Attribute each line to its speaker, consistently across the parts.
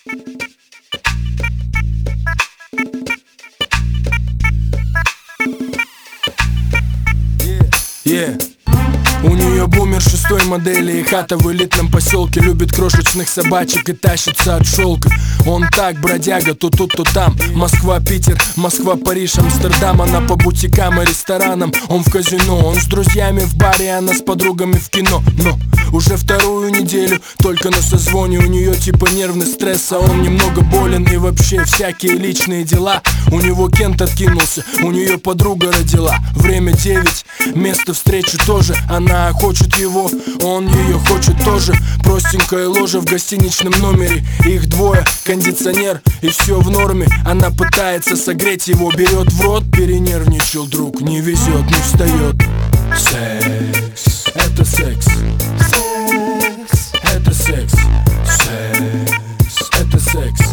Speaker 1: У нее бумер 6-й модели и хата в элитном поселке. Любит крошечных собачек и тащится от шелка. Он так, бродяга, то тут, то там. Москва, Питер, Москва, Париж, Амстердам. Она по бутикам и ресторанам, он в казино. Он с друзьями в баре, она с подругами в кино. Но уже вторую неделю только на созвоне. У нее типа нервный стресс, а он немного болен. И вообще всякие личные дела. У него Кент откинулся, у нее подруга родила. Время 9, место встречи тоже. Она хочет его, он ее хочет тоже. Простенькая ложа в гостиничном номере. Их двое, кондиционер и все в норме. Она пытается согреть его, берет в рот. Перенервничал друг, не везет, не встает. Секс, это секс. Секс, это секс. Секс, это секс.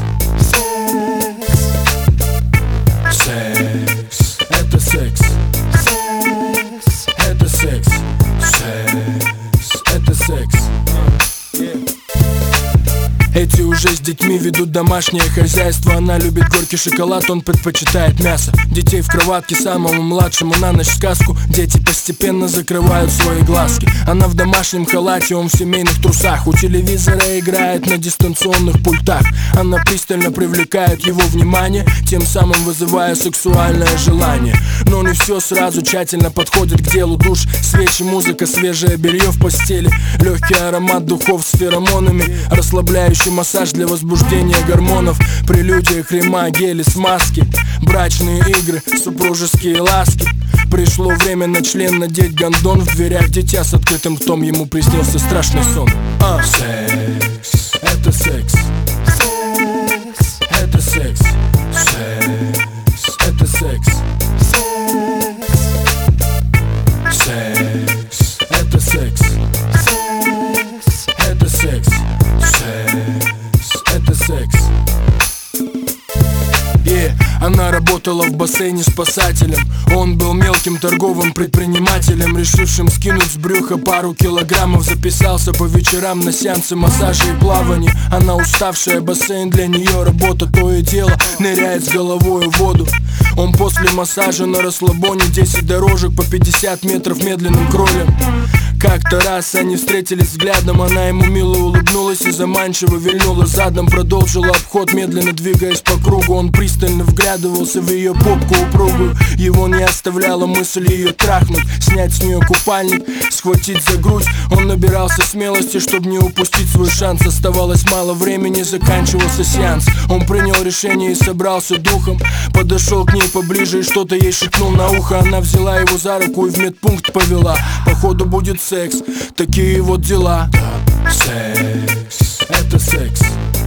Speaker 1: Секс, это секс. Секс, это секс. Секс, это секс. Эти уже с детьми ведут домашнее хозяйство. Она любит горький шоколад, он предпочитает мясо. Детей в кроватке, самому младшему на ночь сказку. Дети постепенно закрывают свои глазки. Она в домашнем халате, он в семейных трусах. У телевизора играет на дистанционных пультах. Она пристально привлекает его внимание, тем самым вызывая сексуальное желание. Но не все сразу, тщательно подходит к делу. Душ, свечи, музыка, свежее белье в постели. Легкий аромат духов с феромонами, расслабляющий массаж для возбуждения гормонов. Прелюдия, крема, гели, смазки, брачные игры, супружеские ласки. Пришло время на член надеть гондон. В дверях дитя с открытым ртом, ему приснился страшный сон. Секс, это секс. Секс, это секс. Секс, это секс. Секс, это секс. Секс, это секс. Секс, это секс. Она работала в бассейне спасателем. Он был мелким торговым предпринимателем, решившим скинуть с брюха пару килограммов. Записался по вечерам на сеансы массажа и плавания. Она уставшая, бассейн для нее работа. То и дело ныряет с головой в воду. Он после массажа на расслабоне. 10 дорожек по 50 метров медленным кролем. Как-то раз они встретились взглядом. Она ему мило улыбнулась и заманчиво вильнула задом. Продолжила обход, медленно двигаясь по кругу. Он пристально вглядывался в ее попку упругую. Его не оставляла мысль ее трахнуть, снять с нее купальник, схватить за грудь. Он набирался смелости, чтобы не упустить свой шанс. Оставалось мало времени, заканчивался сеанс. Он принял решение и собрался духом. Подошел к ней поближе и что-то ей шепнул на ухо. Она взяла его за руку и в медпункт повела. Походу будет секс, такие вот дела. Секс, это секс.